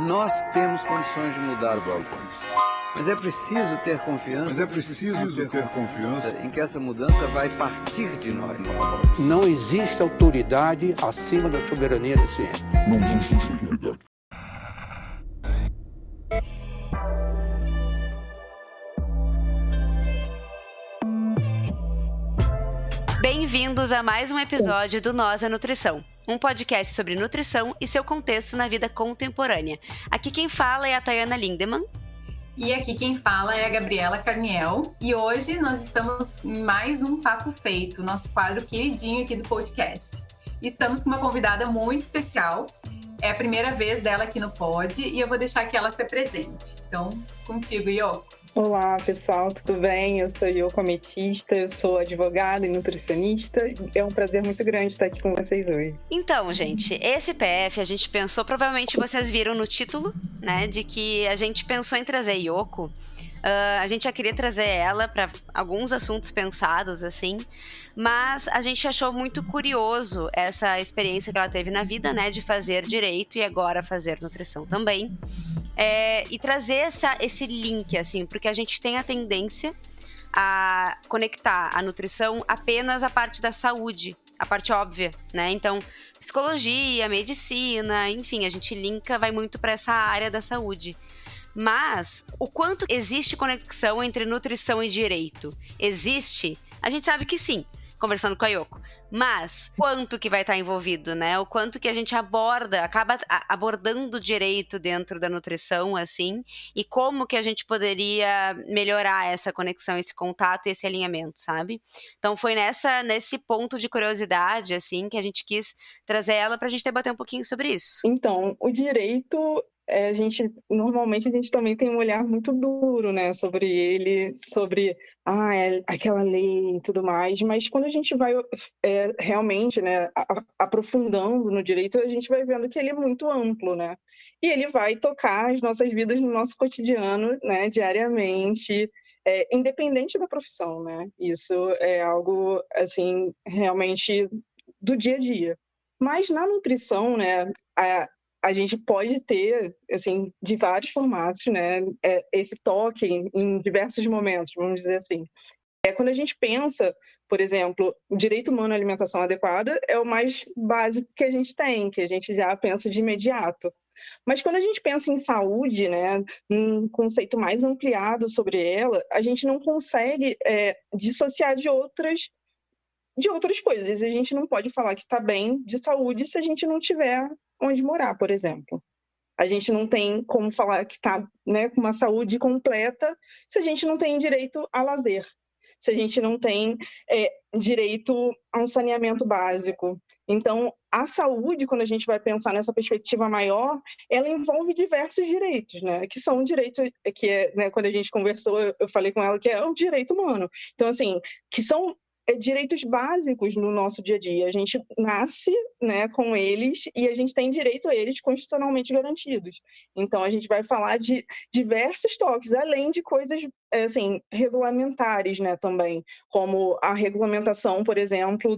Nós temos condições de mudar o balcão. Mas é preciso ter confiança. Em que essa mudança vai partir de nós. Não existe autoridade acima da soberania da ciência. Não existe autoridade. Bem-vindos a mais um episódio do Nós é Nutrição, um podcast sobre nutrição e seu contexto na vida contemporânea. Aqui quem fala é a Tayana Lindemann. E aqui quem fala é a Gabriela Carniel. E hoje nós estamos em mais um Papo Feito, nosso quadro queridinho aqui do podcast. E estamos com uma convidada muito especial. É a primeira vez dela aqui no Pod e eu vou deixar que ela se apresente. Então, contigo, Yoko. Olá, pessoal, tudo bem? Eu sou Yoko Ametista, eu sou advogada e nutricionista. É um prazer muito grande estar aqui com vocês hoje. Então, gente, esse PF a gente pensou, provavelmente vocês viram no título, né, de que a gente pensou em trazer Yoko. A gente já queria trazer ela para alguns assuntos pensados, assim, mas a gente achou muito curioso essa experiência que ela teve na vida, né, de fazer direito e agora fazer nutrição também. E trazer esse link, assim, porque a gente tem a tendência a conectar a nutrição apenas à parte da saúde, a parte óbvia, né? Então, psicologia, medicina, enfim, a gente vai muito para essa área da saúde. Mas, o quanto existe conexão entre nutrição e direito? Existe? A gente sabe que sim, conversando com a Yoko. Mas, quanto que vai estar envolvido, né? O quanto que a gente acaba abordando o direito dentro da nutrição, assim, e como que a gente poderia melhorar essa conexão, esse contato e esse alinhamento, sabe? Então, foi nesse ponto de curiosidade, assim, que a gente quis trazer ela pra gente debater um pouquinho sobre isso. Então, o direito... normalmente a gente também tem um olhar muito duro, né, sobre ele, sobre aquela lei e tudo mais, mas quando a gente vai realmente, né, aprofundando no direito, a gente vai vendo que ele é muito amplo, né, e ele vai tocar as nossas vidas no nosso cotidiano, né, diariamente, independente da profissão, né, isso é algo, assim, realmente do dia a dia. Mas na nutrição, né, a gente pode ter, assim, de vários formatos, né, esse toque em diversos momentos, vamos dizer assim. Quando a gente pensa, por exemplo, o direito humano à alimentação adequada é o mais básico que a gente tem, que a gente já pensa de imediato. Mas quando a gente pensa em saúde, né, um conceito mais ampliado sobre ela, a gente não consegue dissociar de outras coisas. A gente não pode falar que está bem de saúde se a gente não tiver onde morar, por exemplo. A gente não tem como falar que está, né, com uma saúde completa se a gente não tem direito a lazer, se a gente não tem direito a um saneamento básico. Então, a saúde, quando a gente vai pensar nessa perspectiva maior, ela envolve diversos direitos, né? Que são direitos que, né, quando a gente conversou, eu falei com ela que é o direito humano. Então, assim, que são direitos básicos no nosso dia a dia. A gente nasce, né, com eles e a gente tem direito a eles constitucionalmente garantidos. Então, a gente vai falar de diversos toques, além de coisas, assim, regulamentares, né, também, como a regulamentação, por exemplo,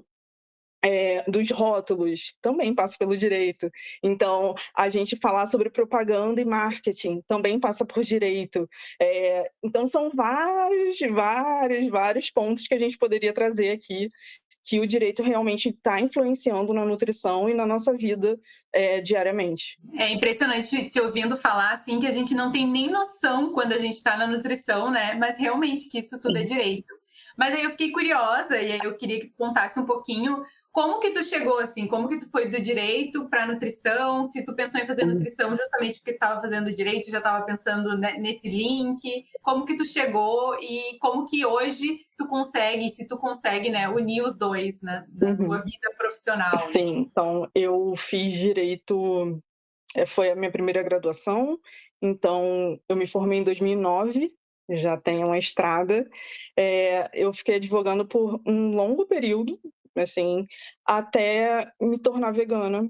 dos rótulos, também passa pelo direito. Então, a gente falar sobre propaganda e marketing também passa por direito. Então, são vários pontos que a gente poderia trazer aqui, que o direito realmente está influenciando na nutrição e na nossa vida diariamente. É impressionante te ouvindo falar, assim, que a gente não tem nem noção quando a gente está na nutrição, né? Mas realmente que isso tudo é direito. Mas aí eu fiquei curiosa e aí eu queria que tu contasse um pouquinho como que tu chegou, assim, como que tu foi do direito para nutrição, se tu pensou em fazer nutrição justamente porque tu estava fazendo direito, já estava pensando nesse link, como que tu chegou e como que hoje tu consegue, se tu consegue, né, unir os dois, né, na tua vida profissional. Sim, então eu fiz direito, foi a minha primeira graduação, então eu me formei em 2009, já tenho uma estrada, eu fiquei advogando por um longo período, assim, até me tornar vegana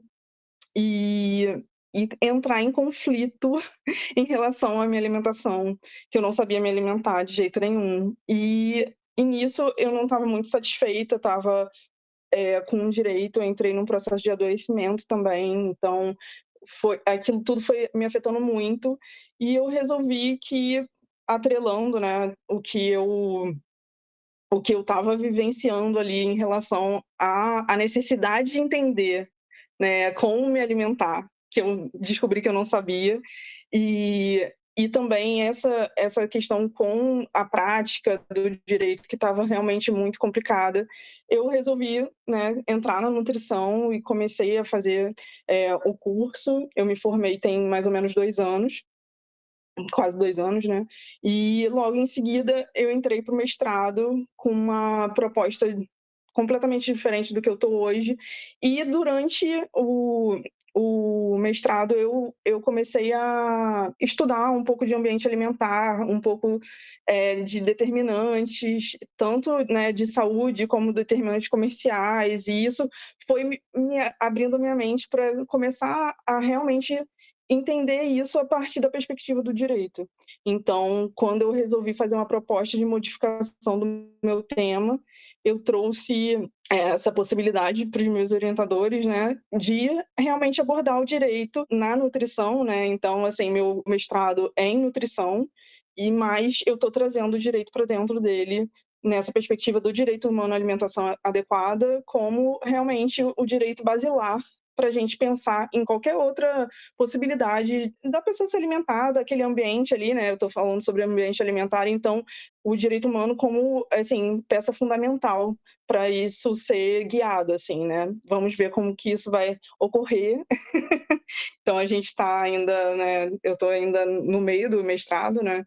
e entrar em conflito em relação à minha alimentação, que eu não sabia me alimentar de jeito nenhum. E nisso eu não estava muito satisfeita, estava com direito, eu entrei num processo de adoecimento também, então aquilo tudo foi me afetando muito, e eu resolvi que, atrelando, né, o que eu estava vivenciando ali em relação à necessidade de entender, né, como me alimentar, que eu descobri que eu não sabia, e também essa questão com a prática do direito, que estava realmente muito complicada, eu resolvi, né, entrar na nutrição e comecei a fazer o curso. Eu me formei tem mais ou menos 2 anos, quase 2 anos, né? E logo em seguida eu entrei para o mestrado com uma proposta completamente diferente do que eu estou hoje. E durante o mestrado eu comecei a estudar um pouco de ambiente alimentar, um pouco de determinantes, tanto, né, de saúde como determinantes comerciais, e isso foi me abrindo minha mente para começar a realmente entender isso a partir da perspectiva do direito. Então, quando eu resolvi fazer uma proposta de modificação do meu tema, eu trouxe essa possibilidade para os meus orientadores, né, de realmente abordar o direito na nutrição, né? Então, assim, meu mestrado é em nutrição, mas eu estou trazendo o direito para dentro dele, nessa perspectiva do direito humano à alimentação adequada, como realmente o direito basilar para a gente pensar em qualquer outra possibilidade da pessoa se alimentar, daquele ambiente ali, né? Eu estou falando sobre ambiente alimentar, então o direito humano como, assim, peça fundamental para isso ser guiado, assim, né? Vamos ver como que isso vai ocorrer. Então a gente está ainda, né? Eu estou ainda no meio do mestrado, né?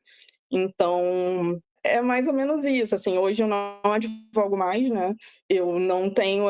Então é mais ou menos isso, assim, hoje eu não advogo mais, né, eu não tenho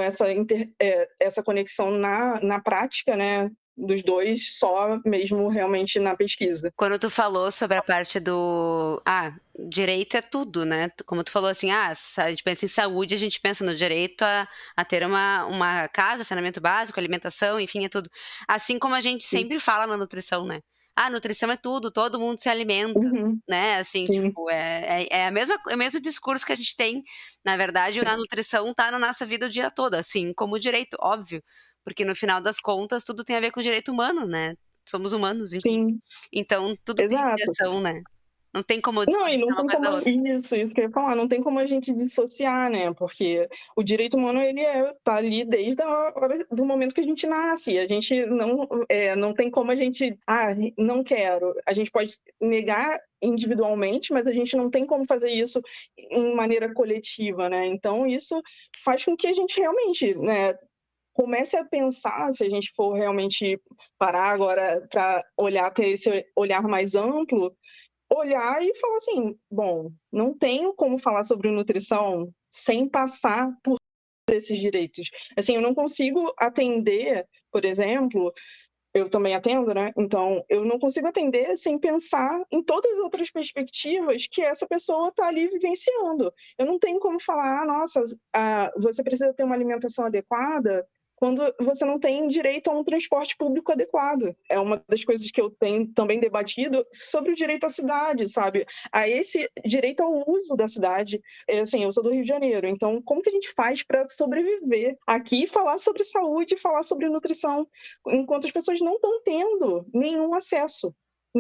essa conexão na prática, né, dos dois, só mesmo realmente na pesquisa. Quando tu falou sobre a parte do... direito é tudo, né? Como tu falou assim, a gente pensa em saúde, a gente pensa no direito a ter uma casa, saneamento básico, alimentação, enfim, é tudo. Assim como a gente sempre fala na nutrição, né? Nutrição é tudo, todo mundo se alimenta, né? Assim, Sim. tipo, é o mesmo discurso que a gente tem. Na verdade, a nutrição tá na nossa vida o dia todo, assim como o direito, óbvio. Porque no final das contas, tudo tem a ver com o direito humano, né? Somos humanos, enfim. Sim. Então, tudo Exato. tem ligação, né? Não tem como Não, e desconectar não uma tem coisa da outra. isso que eu ia falar, não tem como a gente dissociar, né? Porque o direito humano, ele tá ali desde a hora do momento que a gente nasce. A gente não tem como a gente, não quero. A gente pode negar individualmente, mas a gente não tem como fazer isso em maneira coletiva, né? Então, isso faz com que a gente realmente, né, comece a pensar, se a gente for realmente parar agora para ter esse olhar mais amplo, olhar e falar assim, bom, não tenho como falar sobre nutrição sem passar por esses direitos. Assim, eu não consigo atender, por exemplo, eu também atendo, né? Então, eu não consigo atender sem pensar em todas as outras perspectivas que essa pessoa está ali vivenciando. Eu não tenho como falar, nossa, você precisa ter uma alimentação adequada quando você não tem direito a um transporte público adequado. É uma das coisas que eu tenho também debatido sobre o direito à cidade, sabe? A esse direito ao uso da cidade. Assim, eu sou do Rio de Janeiro, então como que a gente faz para sobreviver aqui e falar sobre saúde, falar sobre nutrição, enquanto as pessoas não estão tendo nenhum acesso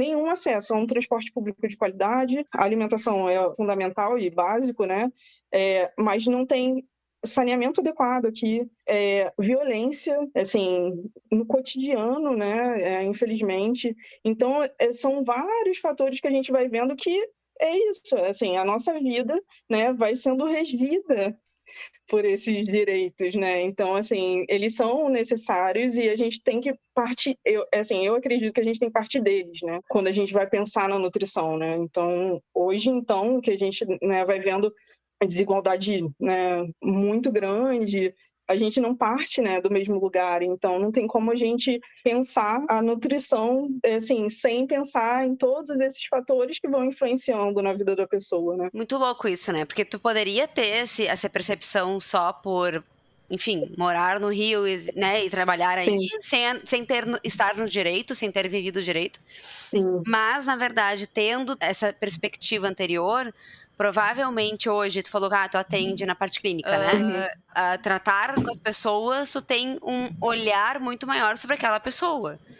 a um transporte público de qualidade. A alimentação é fundamental e básico, né? Mas não tem saneamento adequado aqui, violência, assim, no cotidiano, né, infelizmente. Então, são vários fatores que a gente vai vendo que é isso, assim, a nossa vida, né, vai sendo regida por esses direitos, né? Então, assim, eles são necessários e a gente tem que partir... Eu acredito que a gente tem que partir deles, né? Quando a gente vai pensar na nutrição, né? Então, hoje, então, que a gente, né, vai vendo a desigualdade, né, muito grande, a gente não parte, né, do mesmo lugar, então não tem como a gente pensar a nutrição, assim, sem pensar em todos esses fatores que vão influenciando na vida da pessoa, né? Muito louco isso, né? Porque tu poderia ter essa percepção só por, enfim, morar no Rio, né, e trabalhar aí, sem estar no direito, sem ter vivido o direito. Sim. Mas, na verdade, tendo essa perspectiva anterior, provavelmente hoje, tu falou que tu atende na parte clínica, né? Tratar com as pessoas, tu tem um olhar muito maior sobre aquela pessoa.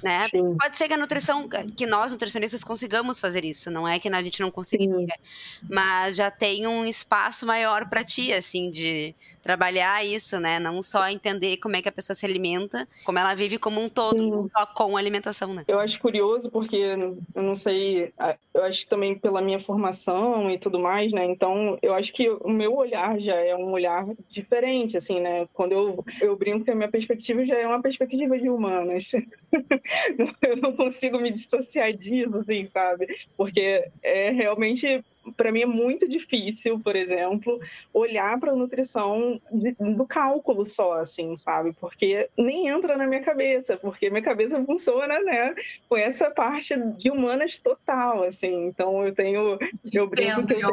né? Sim. Pode ser que a nutrição, que nós nutricionistas consigamos fazer isso, não é que a gente não conseguiria, mas já tem um espaço maior para ti, assim, de trabalhar isso, né? Não só entender como é que a pessoa se alimenta, como ela vive como um todo, não só com a alimentação, né? Eu acho curioso porque, eu não sei, eu acho que também pela minha formação e tudo mais, né? Então, eu acho que o meu olhar já é um olhar diferente, assim, né? Quando eu brinco que a minha perspectiva já é uma perspectiva de humanas. Eu não consigo me dissociar disso, assim, sabe? Porque realmente, para mim, é muito difícil, por exemplo, olhar para a nutrição do cálculo só, assim, sabe? Porque nem entra na minha cabeça, porque minha cabeça funciona, né, com essa parte de humanas total, assim. Então, eu brinco que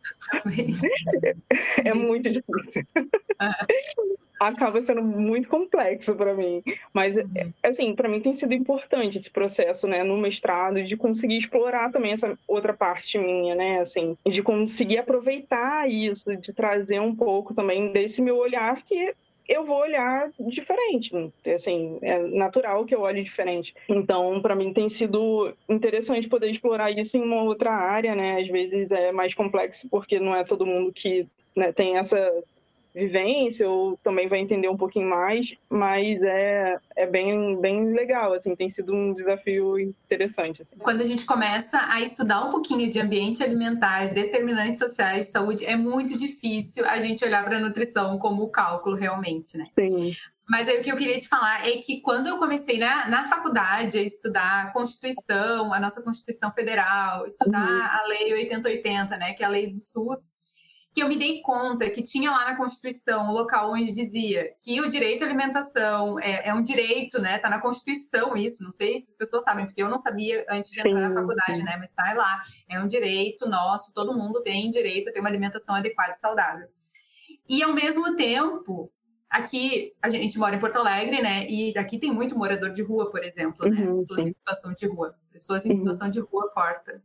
é muito difícil. Acaba sendo muito complexo para mim. Mas, assim, para mim tem sido importante esse processo, né, no mestrado, de conseguir explorar também essa outra parte minha, né, assim, de conseguir aproveitar isso, de trazer um pouco também desse meu olhar que eu vou olhar diferente, assim, é natural que eu olhe diferente. Então, para mim tem sido interessante poder explorar isso em uma outra área, né, às vezes é mais complexo porque não é todo mundo que, né, tem essa vivência ou também vai entender um pouquinho mais, mas é bem legal, assim, tem sido um desafio interessante. Assim. Quando a gente começa a estudar um pouquinho de ambiente alimentar, determinantes sociais de saúde, é muito difícil a gente olhar para a nutrição como cálculo realmente, né? Sim. Mas aí o que eu queria te falar é que quando eu comecei na faculdade a estudar a Constituição, a nossa Constituição Federal, estudar a Lei 8080, né, que é a lei do SUS, que eu me dei conta que tinha lá na Constituição um local onde dizia que o direito à alimentação é um direito, né? Tá na Constituição isso, não sei se as pessoas sabem, porque eu não sabia antes de entrar na faculdade, né? Mas tá lá, é um direito nosso, todo mundo tem direito a ter uma alimentação adequada e saudável. E, ao mesmo tempo, aqui, a gente mora em Porto Alegre, né? E aqui tem muito morador de rua, por exemplo, né? Pessoas em situação de rua. Pessoas em situação de rua, porta.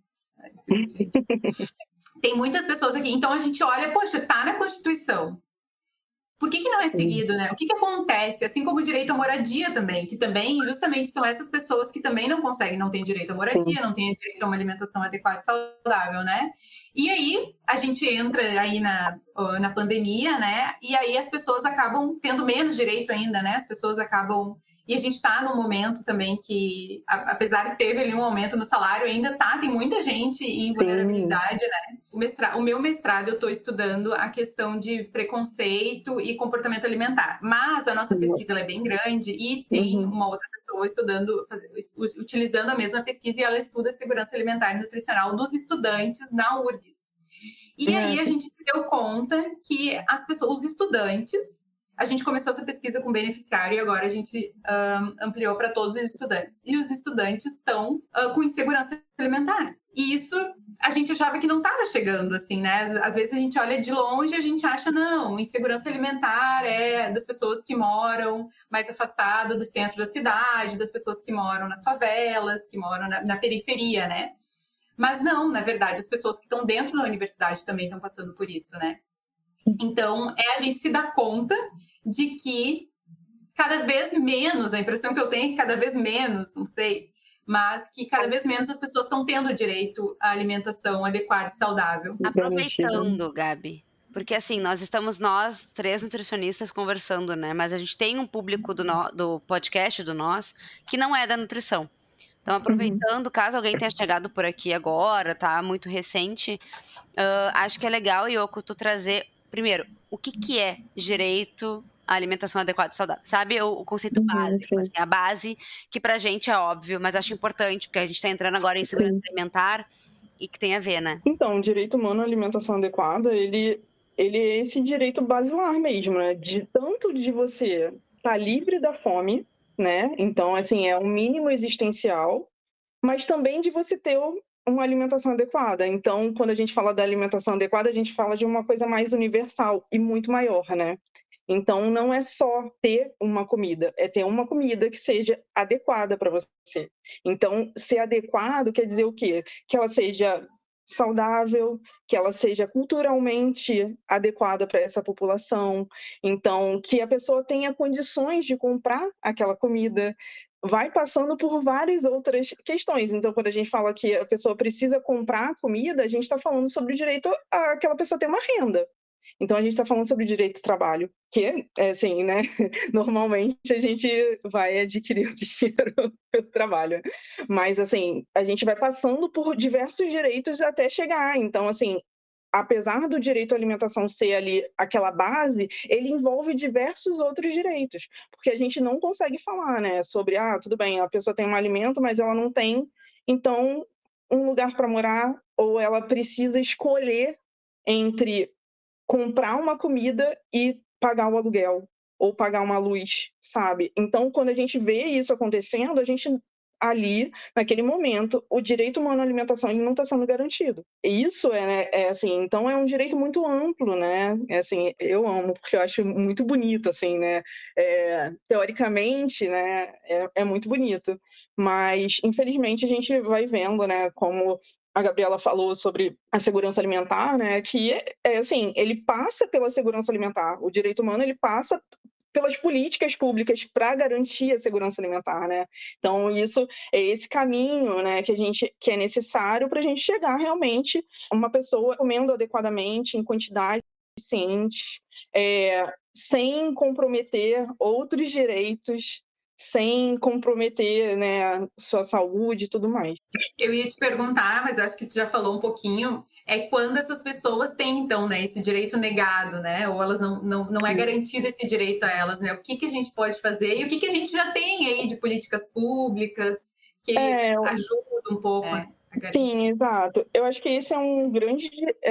Tem muitas pessoas aqui. Então, a gente olha, poxa, tá na Constituição. Por que não é seguido, né? O que acontece? Assim como o direito à moradia também, que também, justamente, são essas pessoas que também não conseguem, não têm direito à moradia, não têm direito a uma alimentação adequada e saudável, né? E aí, a gente entra aí na pandemia, né? E aí as pessoas acabam tendo menos direito ainda, né? As pessoas acabam... E a gente está num momento também que, apesar de teve ali um aumento no salário, ainda tem muita gente em vulnerabilidade, né? O meu mestrado, eu estou estudando a questão de preconceito e comportamento alimentar. Mas a nossa pesquisa ela é bem grande e tem uma outra pessoa utilizando a mesma pesquisa, e ela estuda a segurança alimentar e nutricional dos estudantes na URGS. E aí a gente se deu conta que os estudantes... A gente começou essa pesquisa com beneficiário e agora a gente ampliou para todos os estudantes. E os estudantes estão com insegurança alimentar. E isso a gente achava que não estava chegando, assim, né? Às vezes a gente olha de longe e a gente acha, não, insegurança alimentar é das pessoas que moram mais afastado do centro da cidade, das pessoas que moram nas favelas, que moram na periferia, né? Mas não, na verdade, as pessoas que estão dentro da universidade também estão passando por isso, né? Então, a gente se dá conta de que cada vez menos, a impressão que eu tenho é que cada vez menos, não sei, mas que cada vez menos as pessoas estão tendo direito à alimentação adequada e saudável. Aproveitando, Gabi, porque assim, nós 3 nutricionistas conversando, né? Mas a gente tem um público do podcast do Nós que não é da nutrição. Então, aproveitando, caso alguém tenha chegado por aqui agora, tá muito recente, acho que é legal, Yoko, tu trazer, primeiro, o que é direito à alimentação adequada e saudável? Sabe o conceito básico, assim, a base que pra gente é óbvio, mas acho importante, porque a gente tá entrando agora em segurança alimentar e que tem a ver, né? Então, o direito humano à alimentação adequada, ele é esse direito basilar mesmo, né? Tanto de você estar livre da fome, né? Então, assim, é um mínimo existencial, mas também de você ter uma alimentação adequada. Então, quando a gente fala da alimentação adequada, a gente fala de uma coisa mais universal e muito maior, né? Então, não é só ter uma comida, é ter uma comida que seja adequada para você. Então, ser adequado quer dizer o quê? Que ela seja saudável, que ela seja culturalmente adequada para essa população. Então, que a pessoa tenha condições de comprar aquela comida. vai passando por várias outras questões. Então, quando a gente fala que a pessoa precisa comprar comida, a gente está falando sobre o direito àquela pessoa ter uma renda. Então, a gente está falando sobre o direito do trabalho, que é assim, né? Normalmente a gente vai adquirir o dinheiro pelo trabalho. Mas, assim, a gente vai passando por diversos direitos até chegar. Então, assim, apesar do direito à alimentação ser ali aquela base, ele envolve diversos outros direitos, porque a gente não consegue falar, né, sobre, tudo bem, a pessoa tem um alimento, mas ela não tem, então, um lugar para morar, ou ela precisa escolher entre comprar uma comida e pagar o aluguel, ou pagar uma luz, sabe? Então, quando a gente vê isso acontecendo, a gente ali, naquele momento, o direito humano à alimentação ele não está sendo garantido. E isso assim, então é um direito muito amplo, né? É assim, eu amo, porque eu acho muito bonito, assim, né? Teoricamente, né, é muito bonito. Mas, infelizmente, a gente vai vendo, né, como a Gabriela falou sobre a segurança alimentar, né, que assim, ele passa pela segurança alimentar. O direito humano, ele passa pelas políticas públicas para garantir a segurança alimentar, né? Então, isso é esse caminho, né, que é necessário para a gente chegar realmente a uma pessoa comendo adequadamente, em quantidade suficiente, sem comprometer outros direitos, sem comprometer, né, sua saúde e tudo mais. Eu ia te perguntar, mas acho que tu já falou um pouquinho, quando essas pessoas têm, então, né, esse direito negado, né, ou elas não é garantido esse direito a elas, né, o que a gente pode fazer e o que a gente já tem aí de políticas públicas que ajuda um pouco, né? Sim, exato. Eu acho que esse é um grande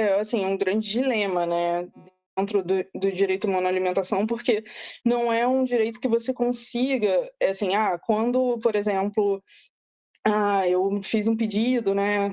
dilema, né, dentro do direito humano à alimentação, porque não é um direito que você consiga, assim, quando, por exemplo, eu fiz um pedido, né,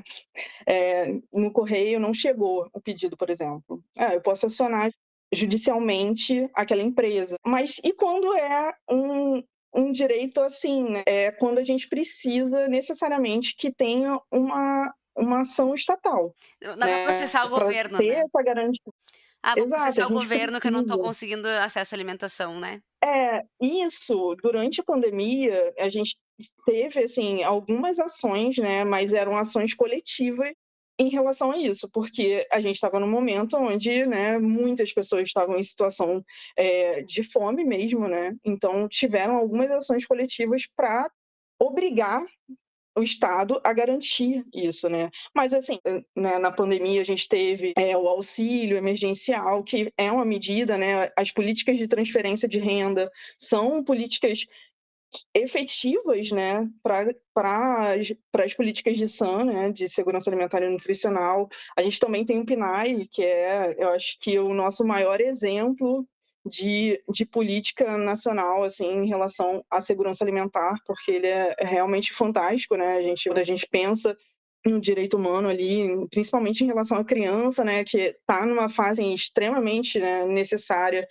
no correio não chegou o pedido, por exemplo. Eu posso acionar judicialmente aquela empresa. Mas e quando é um direito assim, né? É quando a gente precisa necessariamente que tenha uma ação estatal. Dá para processar o governo, ter né? essa garantia. Vou processar o Exato, governo que eu não estou conseguindo acesso à alimentação, né? Isso, durante a pandemia, a gente teve, assim, algumas ações, né, mas eram ações coletivas em relação a isso, porque a gente estava num momento onde, né, muitas pessoas estavam em situação de fome mesmo, né, então tiveram algumas ações coletivas para obrigar o Estado a garantir isso, né? Mas, assim, né, na pandemia a gente teve o auxílio emergencial, que é uma medida, né? As políticas de transferência de renda são políticas efetivas, né, para as políticas de SAN, né, de segurança alimentar e nutricional. A gente também tem o PNAE, que eu acho que o nosso maior exemplo de política nacional, assim, em relação à segurança alimentar, porque ele é realmente fantástico, né? Quando a gente pensa no direito humano ali, principalmente em relação à criança, né, que está numa fase extremamente, né, necessária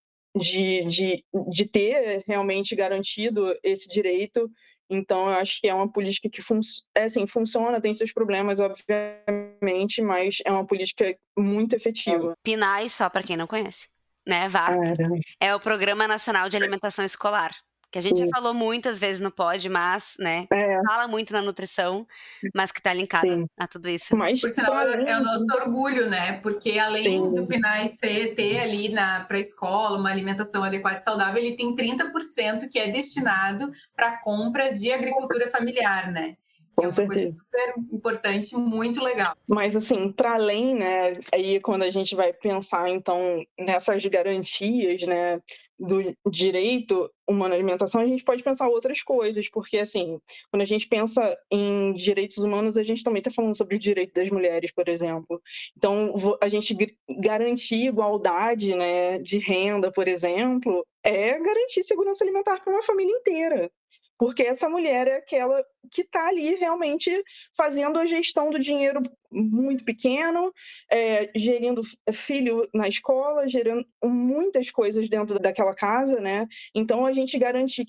de ter realmente garantido esse direito. Então, eu acho que é uma política que funciona, tem seus problemas, obviamente, mas é uma política muito efetiva. PNAE, só para quem não conhece, né? VAP, é o Programa Nacional de Alimentação Escolar, que a gente já falou muitas vezes no pod, mas, né, fala muito na nutrição, mas que está linkado a tudo isso. Mas, por sinal, é o nosso orgulho, né? Porque além do PNAE ter ali para a escola uma alimentação adequada e saudável, ele tem 30% que é destinado para compras de agricultura familiar, né? Que é uma coisa super importante, muito legal. Mas, assim, para além, né, aí quando a gente vai pensar, então, nessas garantias, né, do direito humano à alimentação, a gente pode pensar outras coisas, porque, assim, quando a gente pensa em direitos humanos, a gente também está falando sobre o direito das mulheres, por exemplo. Então, a gente garantir igualdade, né, de renda, por exemplo, é garantir segurança alimentar para uma família inteira. Porque essa mulher é aquela que está ali realmente fazendo a gestão do dinheiro muito pequeno, gerindo filho na escola, gerando muitas coisas dentro daquela casa, né? Então, a gente garante que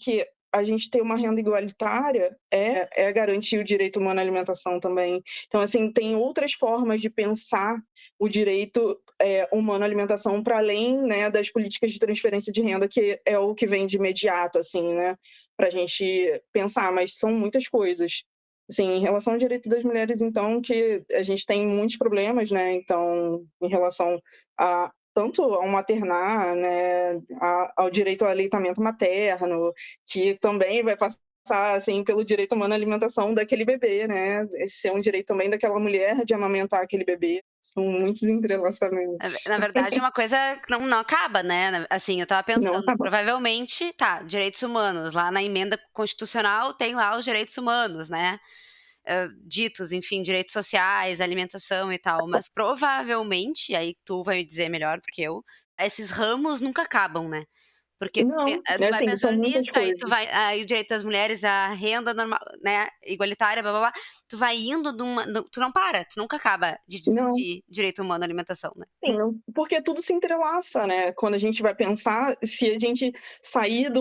a gente ter uma renda igualitária é garantir o direito humano à alimentação também. Então, assim, tem outras formas de pensar o direito humano à alimentação para além, né, das políticas de transferência de renda, que é o que vem de imediato, assim, né, para a gente pensar, mas são muitas coisas. Assim, em relação ao direito das mulheres, então, que a gente tem muitos problemas, né, então, em relação a tanto ao maternar, né, ao direito ao aleitamento materno, que também vai passar assim, pelo direito humano à alimentação daquele bebê, né? Esse é um direito também daquela mulher de amamentar aquele bebê. São muitos entrelaçamentos. Na verdade, é uma coisa que não acaba, né? Assim, eu tava pensando, provavelmente, direitos humanos, lá na emenda constitucional tem lá os direitos humanos, né? Ditos, enfim, direitos sociais, alimentação e tal, mas provavelmente, aí tu vai dizer melhor do que eu, esses ramos nunca acabam, né? Porque tu vai pensando nisso, aí o direito das mulheres, a renda normal, né, igualitária, blá blá blá, tu vai indo tu não para, tu nunca acaba de discutir direito humano à alimentação, né? Sim, porque tudo se entrelaça, né? Quando a gente vai pensar, se a gente sair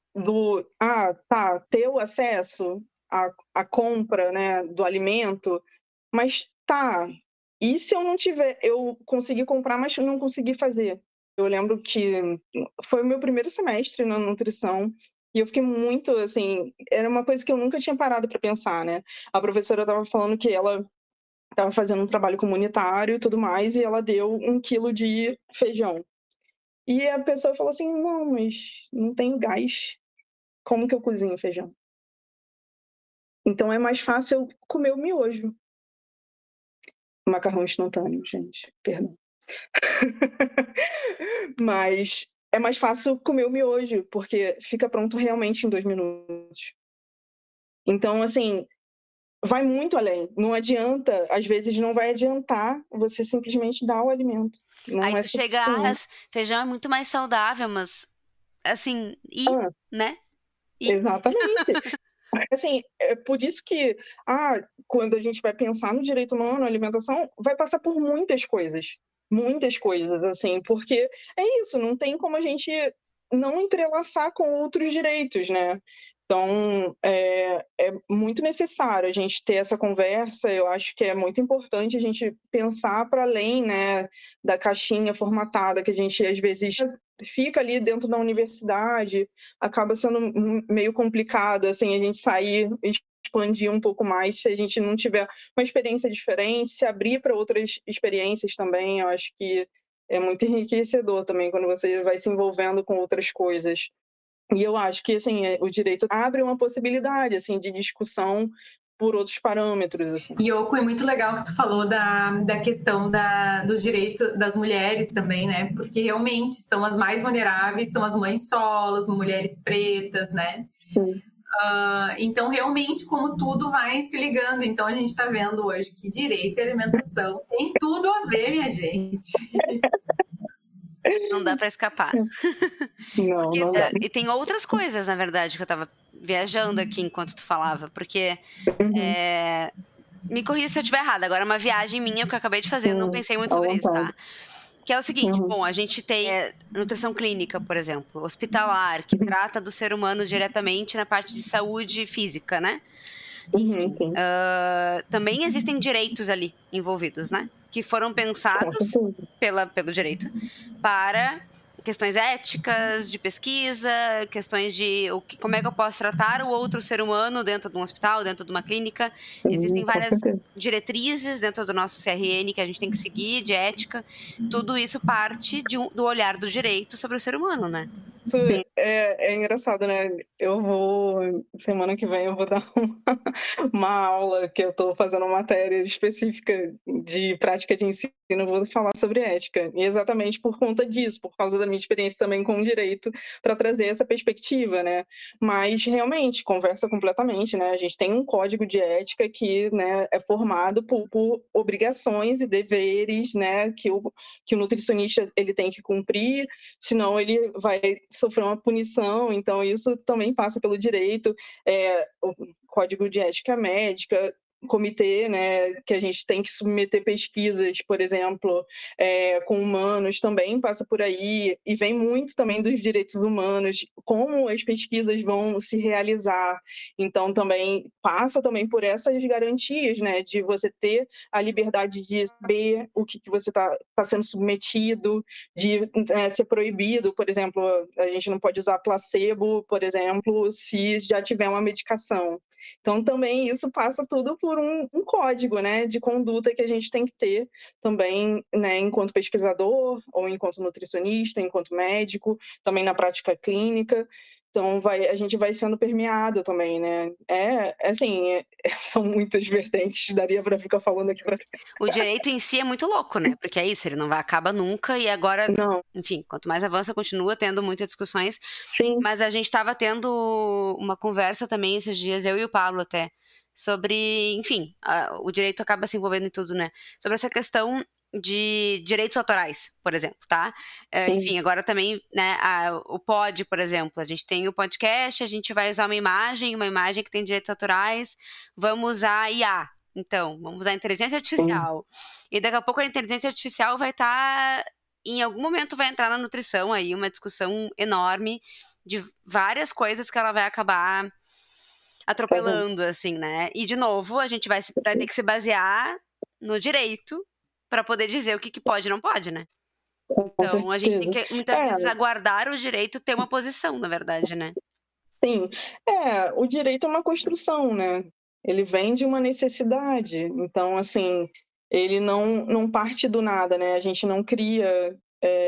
ter o acesso à compra, né, do alimento, mas e se eu não tiver, eu consegui comprar, mas eu não consegui fazer? Eu lembro que foi o meu primeiro semestre na nutrição e eu fiquei muito, assim, era uma coisa que eu nunca tinha parado para pensar, né? A professora estava falando que ela estava fazendo um trabalho comunitário e tudo mais, e ela deu 1 quilo de feijão. E a pessoa falou assim, não, mas não tenho gás. Como que eu cozinho feijão? Então é mais fácil comer o miojo. Macarrão instantâneo, gente, perdão. Mas é mais fácil comer o miojo, porque fica pronto realmente em 2 minutos. Então, assim, vai muito além. Não adianta, às vezes não vai adiantar você simplesmente dar o alimento. Não aí é tu chega, feijão é muito mais saudável, mas, assim, né? Exatamente. Assim, é por isso que, quando a gente vai pensar no direito humano, a alimentação vai passar por muitas coisas, assim, porque é isso, não tem como a gente não entrelaçar com outros direitos, né? Então, é muito necessário a gente ter essa conversa. Eu acho que é muito importante a gente pensar para além, né, da caixinha formatada que a gente, às vezes, fica ali dentro da universidade, acaba sendo meio complicado, assim, a gente sair, expandir um pouco mais se a gente não tiver uma experiência diferente, se abrir para outras experiências também. Eu acho que é muito enriquecedor também quando você vai se envolvendo com outras coisas. E eu acho que, assim, o direito abre uma possibilidade, assim, de discussão por outros parâmetros, assim. E, Yoko, é muito legal que tu falou da questão dos direitos das mulheres também, né? Porque realmente são as mais vulneráveis, são as mães solas, mulheres pretas, né? Sim. Então, realmente, como tudo vai se ligando. Então, a gente está vendo hoje que direito e alimentação tem tudo a ver, minha gente. Não dá para escapar. Não, porque, não dá. E tem outras coisas, na verdade, que eu tava viajando aqui enquanto tu falava, porque me corrija se eu estiver errada, agora é uma viagem minha que eu acabei de fazer, não pensei muito sobre isso, tá? Que é o seguinte, bom, a gente tem nutrição clínica, por exemplo, hospitalar, que trata do ser humano diretamente na parte de saúde física, né? Enfim, também existem direitos ali envolvidos, né? Que foram pensados pelo direito para questões éticas, de pesquisa, questões de como é que eu posso tratar o outro ser humano dentro de um hospital, dentro de uma clínica. Sim, existem várias diretrizes dentro do nosso CRN que a gente tem que seguir, de ética. Tudo isso parte do olhar do direito sobre o ser humano, né? Sim, é engraçado, né? Semana que vem eu vou dar uma aula que eu estou fazendo uma matéria específica de prática de ensino, eu vou falar sobre ética. E exatamente por conta disso, por causa da minha experiência também com o direito, para trazer essa perspectiva, né? Mas, realmente, conversa completamente, né? A gente tem um código de ética que, né, é formado por obrigações e deveres, né? Que o nutricionista ele tem que cumprir, senão ele vai sofrer uma punição. Então isso também passa pelo direito, o Código de Ética Médica, comitê, né, que a gente tem que submeter pesquisas, por exemplo, com humanos, também passa por aí, e vem muito também dos direitos humanos, como as pesquisas vão se realizar. Então, também passa também por essas garantias, né, de você ter a liberdade de saber o que você está sendo submetido, de ser proibido, por exemplo, a gente não pode usar placebo, por exemplo, se já tiver uma medicação. Então, também isso passa tudo por um código, né, de conduta que a gente tem que ter também, né, enquanto pesquisador, ou enquanto nutricionista, enquanto médico, também na prática clínica. Então, a gente vai sendo permeado também, né? São muitas vertentes, daria para ficar falando aqui para... O direito em si é muito louco, né? Porque é isso, ele não vai acabar nunca e agora, Não. Enfim, quanto mais avança, continua tendo muitas discussões. Sim. Mas a gente estava tendo uma conversa também esses dias, eu e o Pablo até, sobre, enfim, o direito acaba se envolvendo em tudo, né? Sobre essa questão de direitos autorais, por exemplo, tá? Enfim, agora também, né, o pod, por exemplo, a gente tem o podcast, a gente vai usar uma imagem que tem direitos autorais, vamos usar IA, então, vamos usar a inteligência artificial. Sim. E daqui a pouco a inteligência artificial vai estar, em algum momento vai entrar na nutrição aí, uma discussão enorme de várias coisas que ela vai acabar atropelando, assim, né? E, de novo, a gente vai ter que se basear no direito para poder dizer o que pode e não pode, né? Então, a gente tem que, muitas vezes, aguardar o direito ter uma posição, na verdade, né? Sim. O direito é uma construção, né? Ele vem de uma necessidade. Então, assim, ele não parte do nada, né? A gente não cria...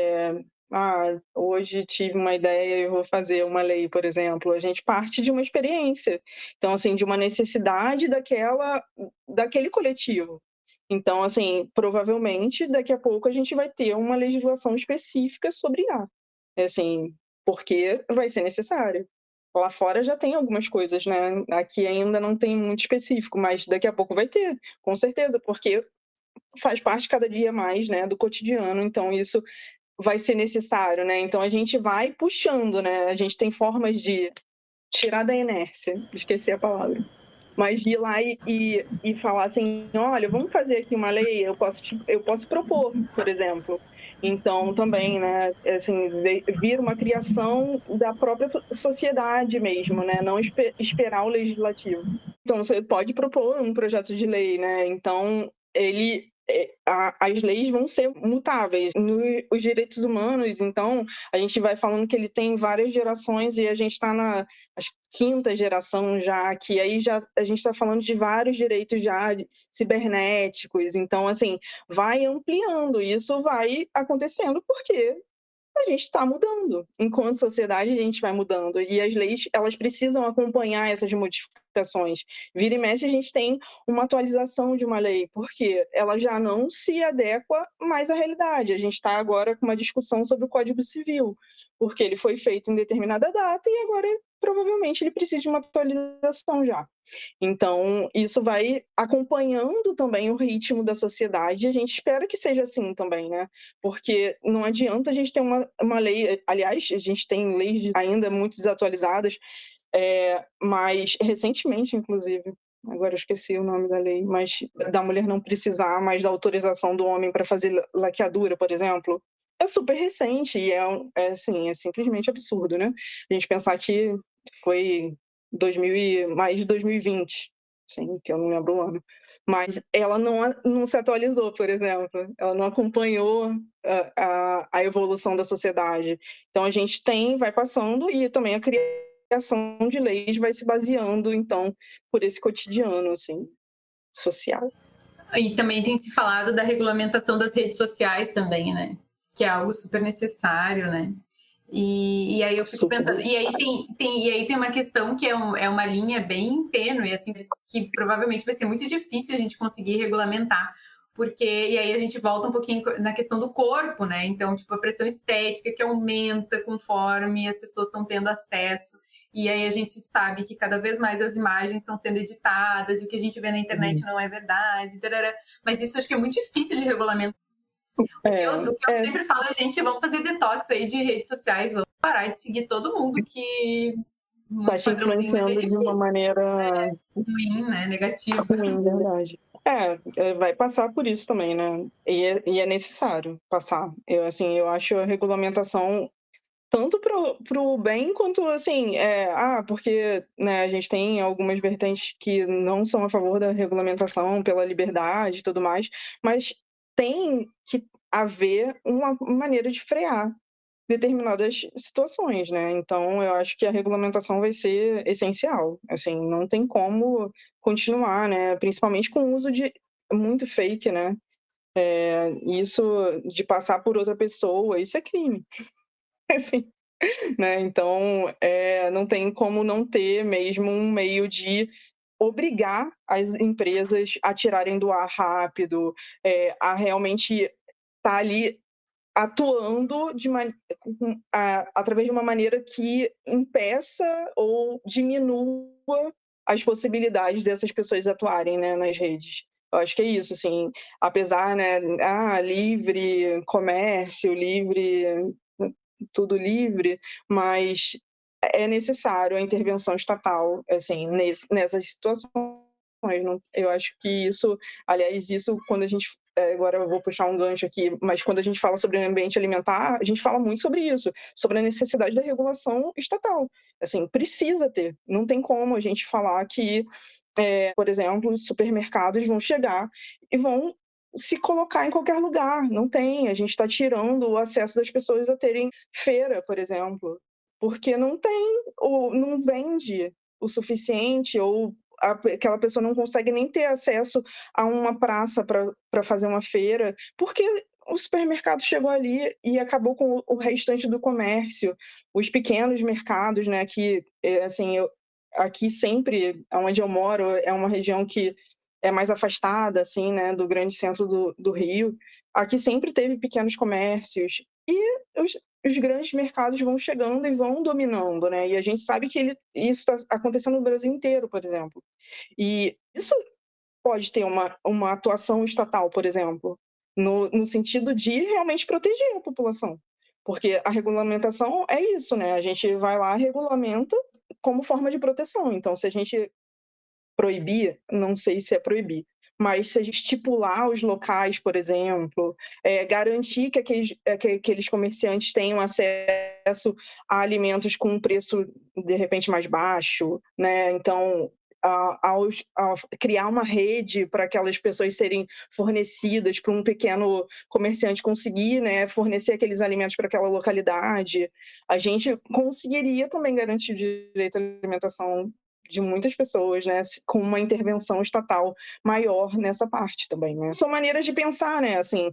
hoje tive uma ideia e eu vou fazer uma lei, por exemplo. A gente parte de uma experiência. Então, assim, de uma necessidade daquele coletivo. Então, assim, provavelmente, daqui a pouco a gente vai ter uma legislação específica sobre IA. Assim, porque vai ser necessário. Lá fora já tem algumas coisas, né? Aqui ainda não tem muito específico, mas daqui a pouco vai ter, com certeza, porque faz parte cada dia mais, né, do cotidiano. Então, isso vai ser necessário, né? Então, a gente vai puxando, né? A gente tem formas de tirar da inércia, esqueci a palavra. Mas de ir lá e falar assim, olha, vamos fazer aqui uma lei, eu posso propor, por exemplo. Então, também, né, assim, vir uma criação da própria sociedade mesmo, né, não esperar o legislativo. Então, você pode propor um projeto de lei, né, então as leis vão ser mutáveis. Os direitos humanos, então, a gente vai falando que ele tem várias gerações e a gente está na quinta geração já, que aí já a gente está falando de vários direitos já cibernéticos. Então, assim, vai ampliando. Isso vai acontecendo porque a gente está mudando. Enquanto sociedade, a gente vai mudando. E as leis, elas precisam acompanhar essas modificações. Vira e mexe, a gente tem uma atualização de uma lei, porque ela já não se adequa mais à realidade. A gente está agora com uma discussão sobre o Código Civil, porque ele foi feito em determinada data e agora, provavelmente, ele precisa de uma atualização já. Então, isso vai acompanhando também o ritmo da sociedade e a gente espera que seja assim também, né? Porque não adianta a gente ter uma lei... Aliás, a gente tem leis ainda muito desatualizadas, mas recentemente, inclusive, agora eu esqueci o nome da lei, mas da mulher não precisar mais da autorização do homem para fazer laqueadura, por exemplo, é super recente e é simplesmente absurdo, né? A gente pensar que foi mais de 2020, sim, que eu não lembro o ano. Mas ela não se atualizou, por exemplo. Ela não acompanhou a evolução da sociedade. Então, a gente vai passando e também a criação de leis vai se baseando, então, por esse cotidiano, assim, social. E também tem se falado da regulamentação das redes sociais também, né? Que é algo super necessário, né? E aí eu fico pensando, e aí tem uma questão que é uma linha bem tênue, assim, que provavelmente vai ser muito difícil a gente conseguir regulamentar, porque, e aí a gente volta um pouquinho na questão do corpo, né? Então, tipo, a pressão estética que aumenta conforme as pessoas estão tendo acesso, e aí a gente sabe que cada vez mais as imagens estão sendo editadas, e o que a gente vê na internet não é verdade, mas isso acho que é muito difícil de regulamentar. O que eu sempre falo é, gente, vamos fazer detox aí de redes sociais, vamos parar de seguir todo mundo que muito te padrãozinho, mas é influenciando de uma difícil. maneira Ruim, né? Negativa. ruim, verdade. Vai passar por isso também, né? E é necessário passar. Eu acho a regulamentação tanto pro bem quanto, assim, porque, né, a gente tem algumas vertentes que não são a favor da regulamentação pela liberdade e tudo mais, mas tem que haver uma maneira de frear determinadas situações, né? Então, eu acho que a regulamentação vai ser essencial. Assim, não tem como continuar, né? Principalmente com o uso de muito fake, né? Isso de passar por outra pessoa, isso é crime. Assim, né? Então, não tem como não ter mesmo um meio de obrigar as empresas a tirarem do ar rápido, a realmente estar ali atuando através de uma maneira que impeça ou diminua as possibilidades dessas pessoas atuarem, né, nas redes. Eu acho que é isso, assim, apesar, né, livre comércio, livre, tudo livre, mas é necessário a intervenção estatal, assim, nessas situações. Eu acho que isso, aliás, quando a gente agora eu vou puxar um gancho aqui, mas quando a gente fala sobre o ambiente alimentar, a gente fala muito sobre isso, sobre a necessidade da regulação estatal. Assim, precisa ter. Não tem como a gente falar que, por exemplo, os supermercados vão chegar e vão se colocar em qualquer lugar. Não tem. A gente está tirando o acesso das pessoas a terem feira, por exemplo, porque não tem, ou não vende o suficiente, ou aquela pessoa não consegue nem ter acesso a uma praça para fazer uma feira, porque o supermercado chegou ali e acabou com o restante do comércio, os pequenos mercados, né, que, assim, aqui sempre, onde eu moro, é uma região que é mais afastada, assim, né, do grande centro do Rio. Aqui sempre teve pequenos comércios e os grandes mercados vão chegando e vão dominando, né? E a gente sabe que isso está acontecendo no Brasil inteiro, por exemplo. E isso pode ter uma atuação estatal, por exemplo, no sentido de realmente proteger a população. Porque a regulamentação é isso, né? A gente vai lá, regulamenta como forma de proteção. Então, se a gente proibir, não sei se é proibir, mas se a gente estipular os locais, por exemplo, garantir que aqueles comerciantes tenham acesso a alimentos com um preço, de repente, mais baixo, né? Então, a criar uma rede para aquelas pessoas serem fornecidas, para um pequeno comerciante conseguir, né, fornecer aqueles alimentos para aquela localidade, a gente conseguiria também garantir o direito à alimentação de muitas pessoas, né, com uma intervenção estatal maior nessa parte também, né? São maneiras de pensar, né, assim,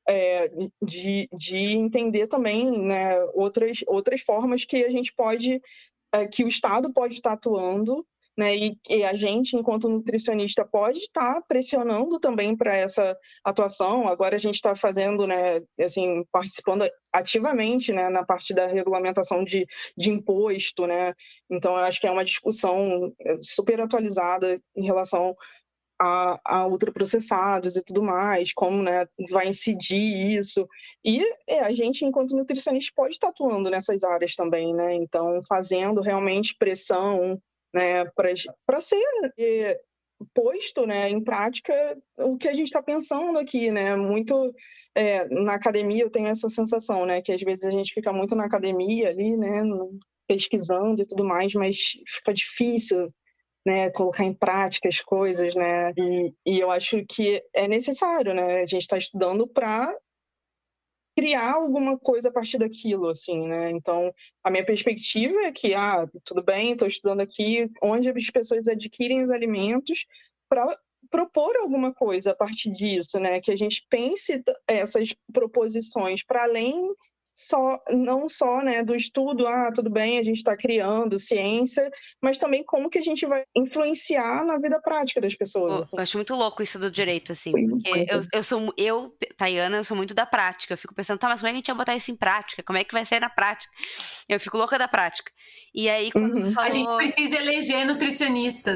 de entender também, né, outras formas que a gente pode, que o Estado pode estar atuando, né, e a gente, enquanto nutricionista, pode estar pressionando também para essa atuação. Agora a gente está fazendo, né, assim, participando ativamente, né, na parte da regulamentação de imposto, né. Então eu acho que é uma discussão super atualizada em relação a ultraprocessados e tudo mais, como, né, vai incidir isso. E a gente, enquanto nutricionista, pode estar atuando nessas áreas também, né? Então, fazendo realmente pressão, né, para ser posto, né, em prática o que a gente está pensando aqui, né? Muito na academia eu tenho essa sensação, né, que às vezes a gente fica muito na academia ali, né, pesquisando e tudo mais, mas fica difícil, né, colocar em prática as coisas, né, e eu acho que é necessário, né, a gente está estudando para criar alguma coisa a partir daquilo, assim, né, então a minha perspectiva é que, tudo bem, estou estudando aqui onde as pessoas adquirem os alimentos para propor alguma coisa a partir disso, né, que a gente pense essas proposições para além não só, né, do estudo, tudo bem, a gente está criando ciência, mas também como que a gente vai influenciar na vida prática das pessoas. Assim. Eu acho muito louco isso do direito, assim, porque Tayana, eu sou muito da prática, eu fico pensando, mas como é que a gente vai botar isso em prática? Como é que vai ser na prática? Eu fico louca da prática. E aí, quando tu falou... A gente precisa eleger nutricionistas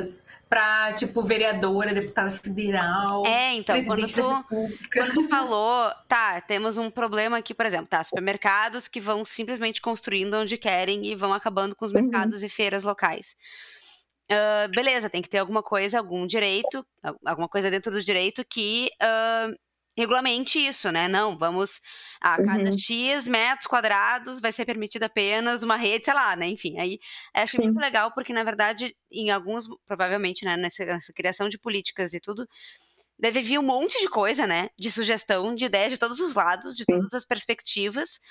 para, tipo, vereadora, deputada federal, então, presidente da República. Quando tu falou, tá, temos um problema aqui, por exemplo, tá, supermercados que vão simplesmente construindo onde querem e vão acabando com os mercados e feiras locais. Beleza, tem que ter alguma coisa, algum direito, alguma coisa dentro do direito que regulamente isso, né? Não, vamos a cada X metros quadrados vai ser permitida apenas uma rede, sei lá, né? Enfim, aí acho muito legal porque, na verdade, em alguns, provavelmente, né, nessa criação de políticas e tudo, deve vir um monte de coisa, né? De sugestão, de ideias de todos os lados, de todas as perspectivas,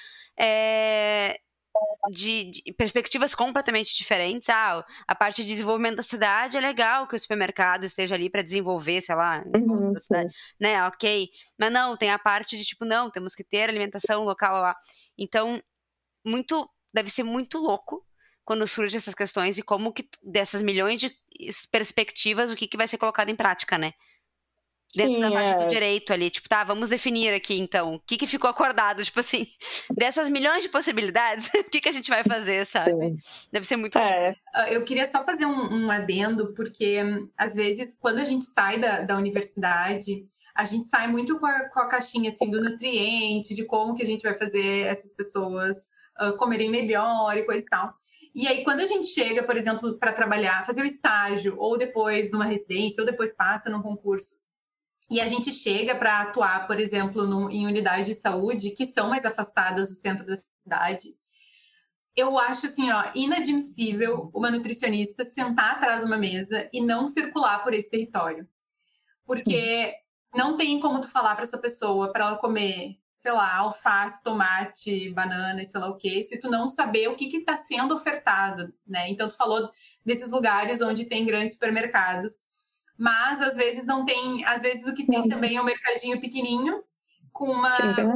de perspectivas completamente diferentes. A parte de desenvolvimento da cidade é legal que o supermercado esteja ali para desenvolver, sei lá, em volta da cidade, né? Ok. Mas não, tem a parte de tipo, não, temos que ter alimentação local lá. Então, deve ser muito louco quando surgem essas questões e como que dessas milhões de perspectivas, o que vai ser colocado em prática, né? Dentro da parte do direito ali, tipo, tá, vamos definir aqui, então, o que ficou acordado, tipo assim, dessas milhões de possibilidades, o que a gente vai fazer, sabe? Deve ser muito Eu queria só fazer um adendo, porque, às vezes, quando a gente sai da universidade, a gente sai muito com a caixinha, assim, do nutriente, de como que a gente vai fazer essas pessoas comerem melhor e coisa e tal. E aí, quando a gente chega, por exemplo, para trabalhar, fazer o estágio, ou depois numa residência, ou depois passa num concurso, e a gente chega para atuar, por exemplo, em unidades de saúde que são mais afastadas do centro da cidade, eu acho assim, inadmissível uma nutricionista sentar atrás de uma mesa e não circular por esse território. Porque não tem como tu falar para essa pessoa, para ela comer, sei lá, alface, tomate, banana e sei lá o quê, se tu não saber o que está sendo ofertado, né? Então, tu falou desses lugares onde tem grandes supermercados, mas às vezes não tem, às vezes o que tem também é um mercadinho pequenininho com uma...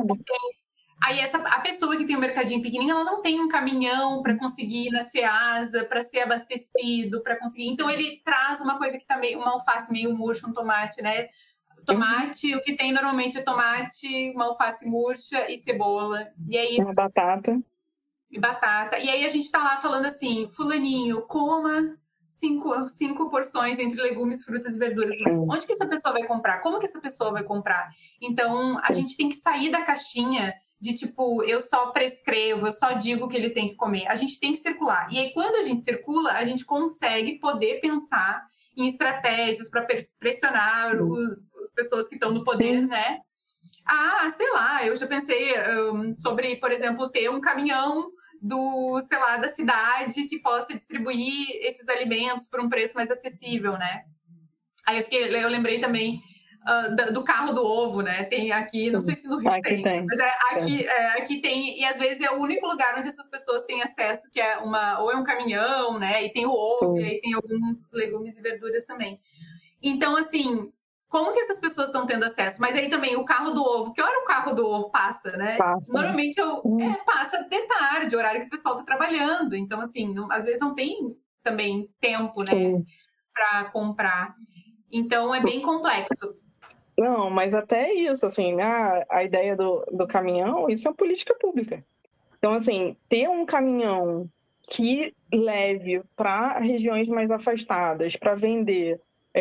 Aí a pessoa que tem um mercadinho pequenininho, ela não tem um caminhão para conseguir ir na Ceasa, para ser abastecido, para conseguir... Então ele traz uma coisa que tá meio, uma alface meio murcha, um tomate, né? Tomate, o que tem normalmente é tomate, uma alface murcha e cebola. E é isso. Uma batata. E batata. E aí a gente tá lá falando assim, fulaninho, coma 5 porções entre legumes, frutas e verduras. Mas onde que essa pessoa vai comprar? Como que essa pessoa vai comprar? Então, a gente tem que sair da caixinha de tipo, eu só prescrevo, eu só digo o que ele tem que comer. A gente tem que circular. E aí, quando a gente circula, a gente consegue poder pensar em estratégias para pressionar as pessoas que estão no poder, né? Sei lá, eu já pensei sobre, por exemplo, ter um caminhão da cidade que possa distribuir esses alimentos por um preço mais acessível, né? Aí eu lembrei também do carro do ovo, né? Tem aqui, não sei se no Rio tem, mas aqui tem, e às vezes é o único lugar onde essas pessoas têm acesso, que é ou é um caminhão, né? E tem o ovo, e aí tem alguns legumes e verduras também. Então, assim, como que essas pessoas estão tendo acesso? Mas aí também o carro do ovo, que hora o carro do ovo passa, né? Normalmente passa de tarde, horário que o pessoal está trabalhando. Então, assim, às vezes não tem também tempo, né, para comprar. Então, é bem complexo. Não, mas até isso, assim, a ideia do caminhão, isso é uma política pública. Então, assim, ter um caminhão que leve para regiões mais afastadas, para vender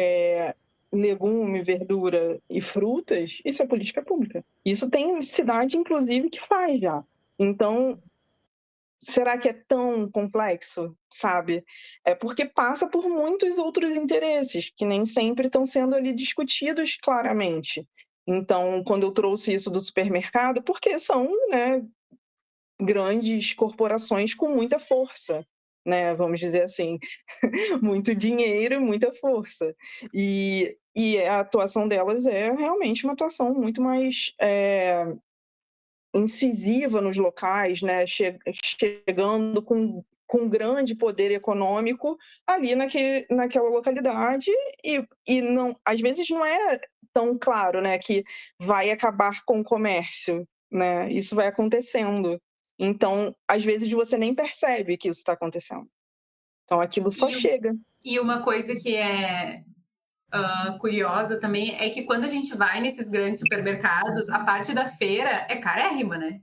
legume, verdura e frutas, isso é política pública. Isso tem cidade, inclusive, que faz já. Então, será que é tão complexo, sabe? É porque passa por muitos outros interesses que nem sempre estão sendo ali discutidos claramente. Então, quando eu trouxe isso do supermercado, porque são, né, grandes corporações com muita força, né? Vamos dizer assim, muito dinheiro e muita força. E a atuação delas é realmente uma atuação muito mais incisiva nos locais, né? Chegando com grande poder econômico ali naquela localidade e não, às vezes não é tão claro, né, que vai acabar com o comércio, né? Isso vai acontecendo. Então, às vezes você nem percebe que isso está acontecendo. Então, aquilo só chega. E uma coisa que é curiosa também é que quando a gente vai nesses grandes supermercados, a parte da feira é carérrima, né?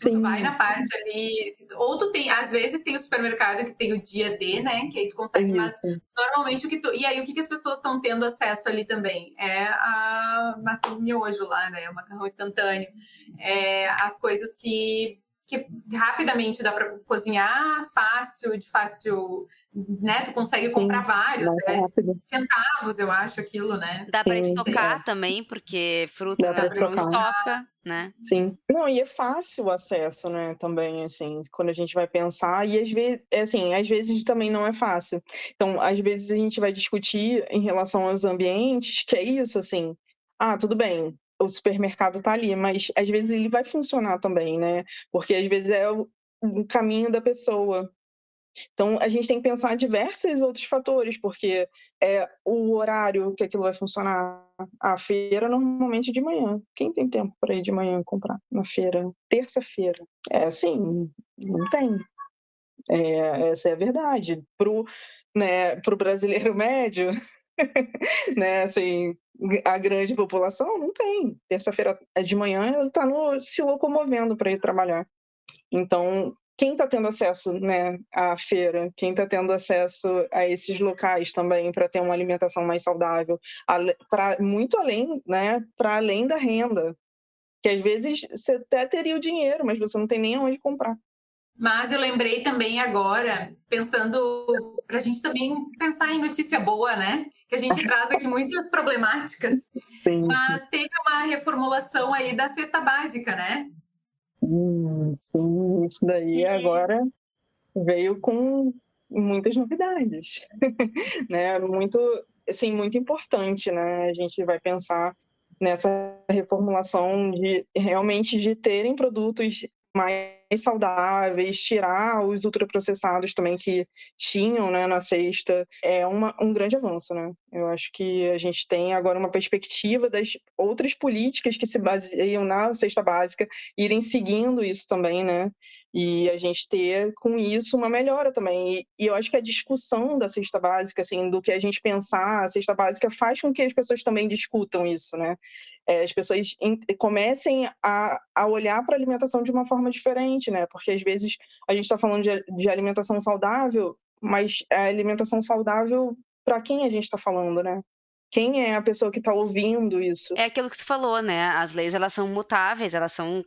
Tu vai na parte ali, ou tu tem, às vezes tem o supermercado que tem o dia D, né, que aí tu consegue, mas normalmente o que tu, e aí o que as pessoas estão tendo acesso ali também? É a massa de miojo lá, né, o macarrão instantâneo, as coisas que rapidamente dá para cozinhar, fácil, né? Tu consegue comprar vários, centavos, eu acho, aquilo, né? Dá para estocar também, porque fruta não estoca, né? Sim. Não, e é fácil o acesso, né, também, assim, quando a gente vai pensar, e às vezes, assim, às vezes também não é fácil. Então, às vezes a gente vai discutir em relação aos ambientes, que é isso, assim, tudo bem, o supermercado tá ali, mas às vezes ele vai funcionar também, né? Porque às vezes é o caminho da pessoa. Então, a gente tem que pensar em diversos outros fatores, porque é o horário que aquilo vai funcionar. A feira, normalmente, de manhã. Quem tem tempo para ir de manhã comprar na feira? Terça-feira. Assim, não tem. Essa é a verdade. Pro brasileiro médio, né, assim, a grande população não tem. Terça-feira de manhã ele está se locomovendo para ir trabalhar. Então, quem está tendo acesso, né, à feira, quem está tendo acesso a esses locais também para ter uma alimentação mais saudável, muito além, né, para além da renda, que às vezes você até teria o dinheiro, mas você não tem nem onde comprar. Mas eu lembrei também agora, pensando, para a gente também pensar em notícia boa, né? Que a gente traz aqui muitas problemáticas, Sim. Mas teve uma reformulação aí da cesta básica, né? Sim, isso daí agora veio com muitas novidades, né? Muito, assim, muito importante, né? A gente vai pensar nessa reformulação de realmente de terem produtos mais saudáveis, tirar os ultraprocessados também que tinham, né, na cesta, é um grande avanço, né? Eu acho que a gente tem agora uma perspectiva das outras políticas que se baseiam na cesta básica irem seguindo isso também, né? E a gente ter com isso uma melhora também. E eu acho que a discussão da cesta básica, assim, do que a gente pensar, a cesta básica faz com que as pessoas também discutam isso, né? As pessoas comecem a olhar para a alimentação de uma forma diferente, né? Porque às vezes a gente está falando de alimentação saudável, mas a alimentação saudável para quem a gente está falando, né? Quem é a pessoa que está ouvindo isso? É aquilo que tu falou, né? As leis, elas são mutáveis, elas são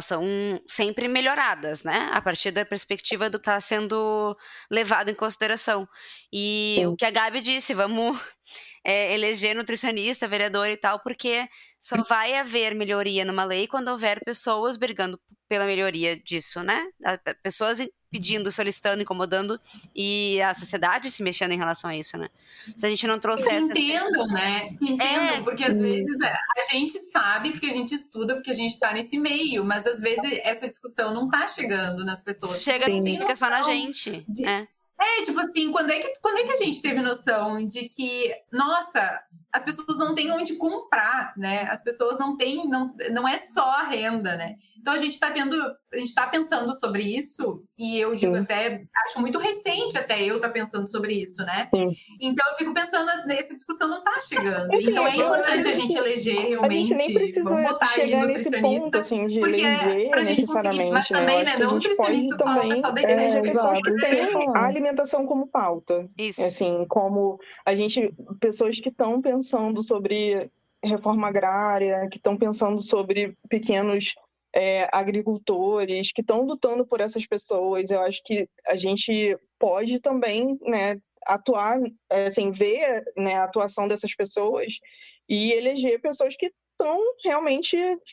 sempre melhoradas, né? A partir da perspectiva do que está sendo levado em consideração. E Sim. o que a Gabi disse, vamos eleger nutricionista, vereador e tal, porque só vai haver melhoria numa lei quando houver pessoas brigando pela melhoria disso, né? Pessoas pedindo, solicitando, incomodando e a sociedade se mexendo em relação a isso, né? Se a gente não trouxer Entendam, né? Entendam, porque às vezes a gente sabe, porque a gente estuda, porque a gente está nesse meio, mas às vezes essa discussão não está chegando nas pessoas. Fica só na gente. Tipo assim, quando é que a gente teve noção de que, nossa, as pessoas não têm onde comprar, né? As pessoas não têm, não é só a renda, né? Então a gente está pensando sobre isso, e eu digo até, acho muito recente até eu estar pensando sobre isso, né? Sim. Então eu fico pensando, essa discussão não está chegando. Então é importante a gente eleger realmente, a gente nem precisa vamos botar chegar aí nesse nutricionista, ponto, assim, de porque eleger pra gente conseguir, mas também, né, não nutricionista só, pessoal da igreja, pessoas que têm a alimentação como pauta. Isso. Assim, como pessoas que estão pensando sobre reforma agrária, que estão pensando sobre pequenos agricultores, que estão lutando por essas pessoas. Eu acho que a gente pode também, né, atuar, assim, ver, né, a atuação dessas pessoas e eleger pessoas que estão realmente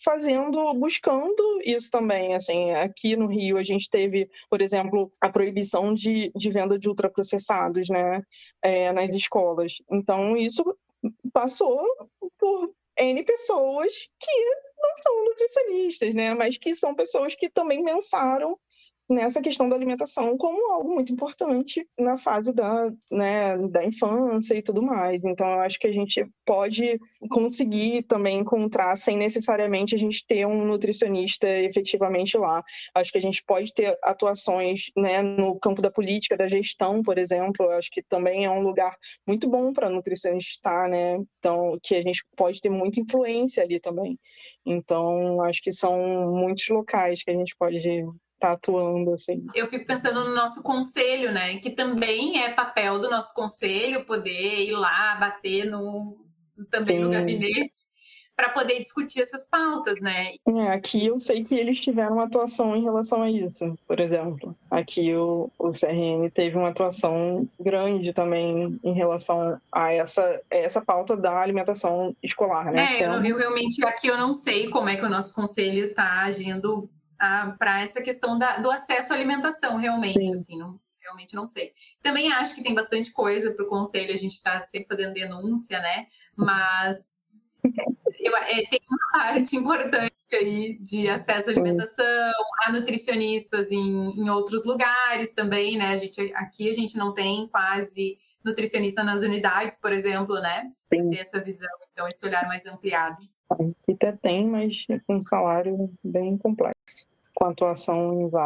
buscando isso também. Assim, aqui no Rio a gente teve, por exemplo, a proibição de venda de ultraprocessados, né, nas escolas. Então isso passou por N pessoas que não são nutricionistas, né, mas que são pessoas que também pensaram nessa questão da alimentação como algo muito importante na fase da infância e tudo mais. Então, eu acho que a gente pode conseguir também encontrar, sem necessariamente a gente ter um nutricionista efetivamente lá. Acho que a gente pode ter atuações, né, no campo da política, da gestão, por exemplo. Eu acho que também é um lugar muito bom para nutricionista estar, né? Então, que a gente pode ter muita influência ali também. Então, acho que são muitos locais que a gente pode estar atuando, assim. Eu fico pensando no nosso conselho, né? Que também é papel do nosso conselho poder ir lá, bater também no gabinete, para poder discutir essas pautas, né? Aqui eu sei que eles tiveram uma atuação em relação a isso, por exemplo. Aqui o CRN teve uma atuação grande também em relação a essa pauta da alimentação escolar, né? Eu realmente, aqui eu não sei como é que o nosso conselho está agindo para essa questão do acesso à alimentação, realmente, assim, realmente não sei. Também acho que tem bastante coisa para o conselho, a gente está sempre fazendo denúncia, né? Mas tem uma parte importante aí de acesso à alimentação, a nutricionistas em outros lugares também, né? Aqui a gente não tem quase nutricionista nas unidades, por exemplo, né? Sim. Ter essa visão, então esse olhar mais ampliado. Aqui até tem, mas com um salário bem complexo, com atuação em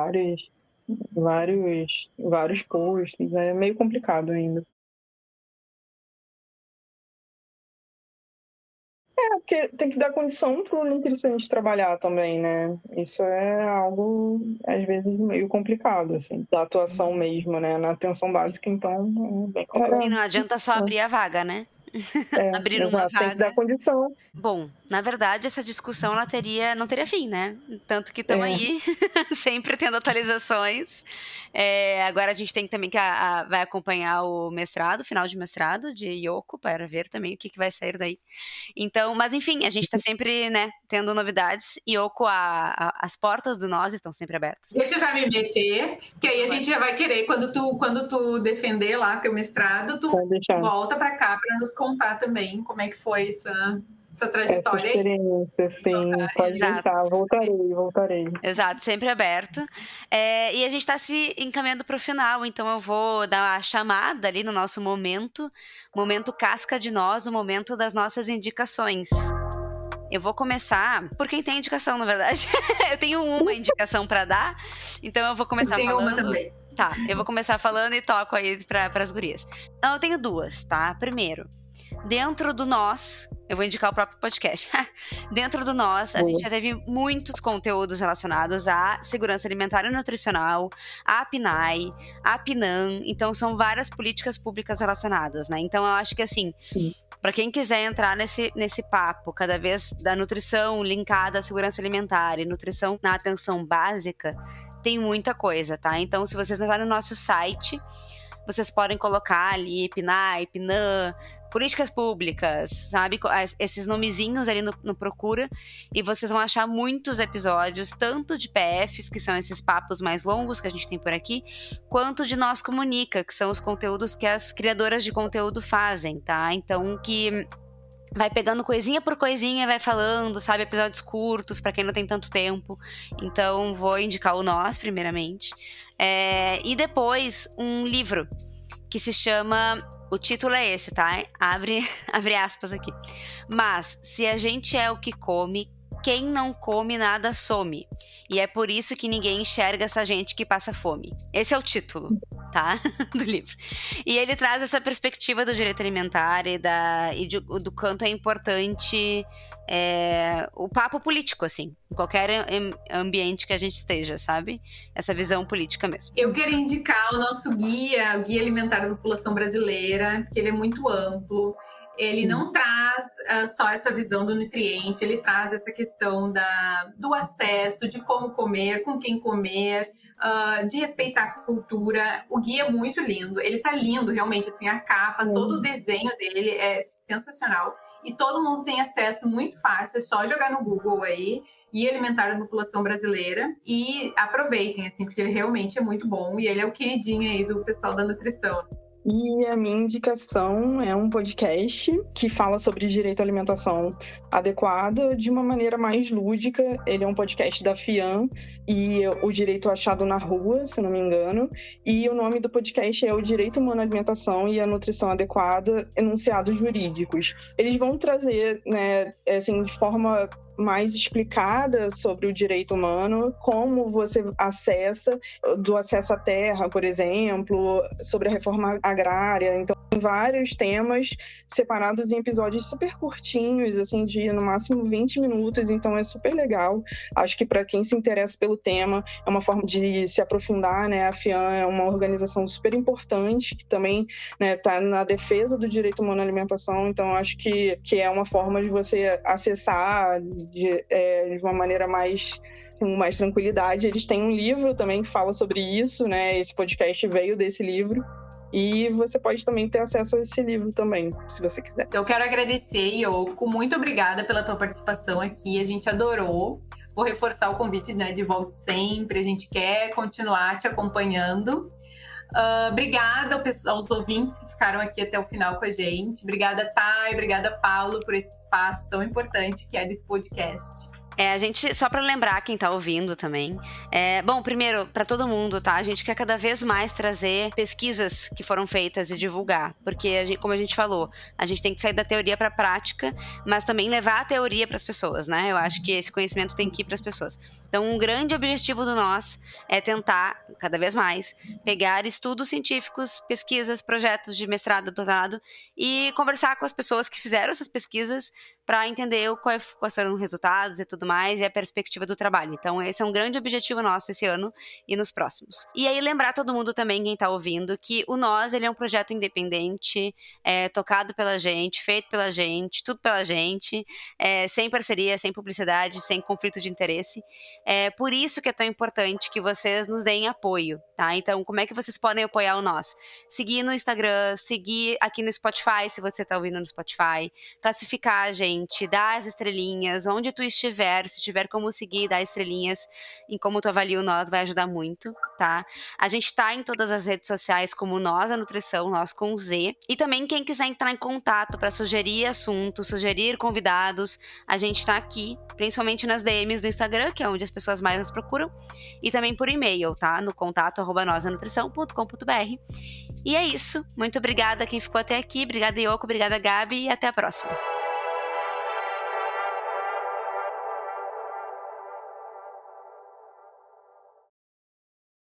vários postos, é meio complicado ainda. Porque tem que dar condição para o nutricionista trabalhar também, né? Isso é algo, às vezes, meio complicado, assim, da atuação mesmo, né? Na atenção básica, então, é bem complicado. Sim, não adianta só abrir a vaga, né? Abrir uma vaga. Tem que dar condição. Bom, na verdade, essa discussão não teria fim, né? Tanto que estamos aí, sempre tendo atualizações. Agora a gente tem também que vai acompanhar o mestrado, final de mestrado de Yoko, para ver também o que vai sair daí. Então, mas enfim, a gente está sempre, né, tendo novidades. Yoko, as portas do Nós estão sempre abertas. Deixa eu já me meter, que aí a gente já vai querer, quando tu defender lá teu mestrado, tu volta para cá para nos contar também como é que foi essa trajetória. Essa experiência, sim, pode deixar, voltarei. Exato, sempre aberto. E a gente está se encaminhando para o final, então eu vou dar a chamada ali no nosso momento casca de nós, o momento das nossas indicações. Eu vou começar por quem tem indicação, na verdade. Eu tenho uma indicação para dar, então eu vou começar falando. Uma também. Tá, eu vou começar falando e toco aí para as gurias. Então, eu tenho duas, tá? Primeiro, dentro do Nós, eu vou indicar o próprio podcast. Dentro do Nós, a gente já teve muitos conteúdos relacionados à segurança alimentar e nutricional, à PNAE, à PNAM. Então, são várias políticas públicas relacionadas, né? Então, eu acho que, assim, para quem quiser entrar nesse papo, cada vez da nutrição linkada à segurança alimentar e nutrição na atenção básica, tem muita coisa, tá? Então, se vocês entrarem no nosso site, vocês podem colocar ali PNAE, PNAM, políticas públicas, sabe? Esses nomezinhos ali no Procura, e vocês vão achar muitos episódios, tanto de PFs, que são esses papos mais longos que a gente tem por aqui, quanto de Nós Comunica, que são os conteúdos que as criadoras de conteúdo fazem, tá? Então, que vai pegando coisinha por coisinha, vai falando, sabe? Episódios curtos, pra quem não tem tanto tempo. Então, vou indicar o Nós, primeiramente. E depois, um livro que se chama... O título é esse, tá? Abre aspas aqui. Mas, se a gente é o que come, quem não come nada some. E é por isso que ninguém enxerga essa gente que passa fome. Esse é o título, tá? Do livro. E ele traz essa perspectiva do direito alimentar do quanto é importante o papo político, assim. Em qualquer ambiente que a gente esteja, sabe? Essa visão política mesmo. Eu quero indicar o nosso guia, o Guia Alimentar da População Brasileira, que ele é muito amplo. Ele não traz só essa visão do nutriente, ele traz essa questão do acesso, de como comer, com quem comer, de respeitar a cultura. O guia é muito lindo, ele tá lindo realmente, assim, a capa, todo o desenho dele é sensacional. E todo mundo tem acesso muito fácil, é só jogar no Google aí, Guia Alimentar da População Brasileira, e aproveitem, assim, porque ele realmente é muito bom, e ele é o queridinho aí do pessoal da nutrição. E a minha indicação é um podcast que fala sobre direito à alimentação adequada de uma maneira mais lúdica. Ele é um podcast da FIAM e o Direito Achado na Rua, se não me engano. E o nome do podcast é O Direito Humano à Alimentação e a Nutrição Adequada, Enunciados Jurídicos. Eles vão trazer, né, assim, de forma mais explicada sobre o direito humano, como você acessa, do acesso à terra, por exemplo, sobre a reforma agrária. Então, tem vários temas separados em episódios super curtinhos, assim, de no máximo 20 minutos, então é super legal. Acho que para quem se interessa pelo tema, é uma forma de se aprofundar, né? A FIAM é uma organização super importante, que também, né, tá na defesa do direito humano à alimentação, então acho que é uma forma de você acessar de uma maneira com mais tranquilidade. Eles têm um livro também que fala sobre isso, né? Esse podcast veio desse livro. E você pode também ter acesso a esse livro também, se você quiser. Eu quero agradecer, Yoko. Muito obrigada pela tua participação aqui. A gente adorou. Vou reforçar o convite, né, de volte sempre. A gente quer continuar te acompanhando. Obrigada aos ouvintes que ficaram aqui até o final com a gente. Obrigada, Thay. Obrigada, Paulo, por esse espaço tão importante que é desse podcast. A gente, só para lembrar quem tá ouvindo também, bom, primeiro, para todo mundo, tá? A gente quer cada vez mais trazer pesquisas que foram feitas e divulgar, porque, como a gente falou, a gente tem que sair da teoria para a prática, mas também levar a teoria para as pessoas, né? Eu acho que esse conhecimento tem que ir para as pessoas. Então, um grande objetivo do nós é tentar, cada vez mais, pegar estudos científicos, pesquisas, projetos de mestrado, doutorado e conversar com as pessoas que fizeram essas pesquisas para entender quais foram os resultados e tudo mais, e a perspectiva do trabalho. Então, esse é um grande objetivo nosso esse ano e nos próximos. E aí, lembrar todo mundo também, quem está ouvindo, que o Nós, ele é um projeto independente, tocado pela gente, feito pela gente, tudo pela gente, sem parceria, sem publicidade, sem conflito de interesse. Por isso que é tão importante que vocês nos deem apoio, tá? Então, como é que vocês podem apoiar o Nós? Seguir no Instagram, seguir aqui no Spotify, se você está ouvindo no Spotify, classificar a gente, dar as estrelinhas, onde tu estiver, se tiver como seguir, dar estrelinhas em como tu avalia o Nós, vai ajudar muito, tá? A gente tá em todas as redes sociais como Nós a Nutrição, Nós com Z, e também quem quiser entrar em contato para sugerir assuntos, sugerir convidados, a gente tá aqui, principalmente nas DMs do Instagram, que é onde as pessoas mais nos procuram, e também por e-mail, tá? No contato@nosanutrição.com.br. E é isso. Muito obrigada a quem ficou até aqui. Obrigada, Yoko. Obrigada, Gabi. E até a próxima.